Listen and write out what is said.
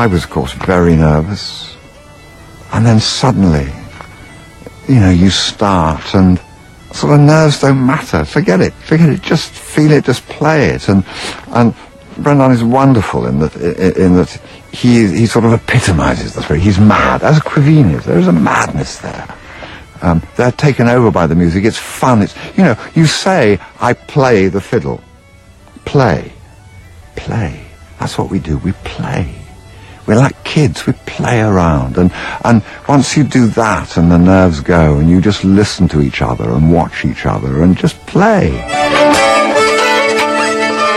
I was, of course, very nervous. And then suddenly, you start and sort of nerves don't matter. Forget it, just feel it, just play it. And Brendan is wonderful in that he sort of epitomizes the spirit. He's mad, as Quevin is. There is a madness there. They're taken over by the music. It's fun. It's, you say, I play the fiddle. Play. That's what we do. We play. We're like kids. We play around. And once you do that and the nerves go and you just listen to each other and watch each other and just play.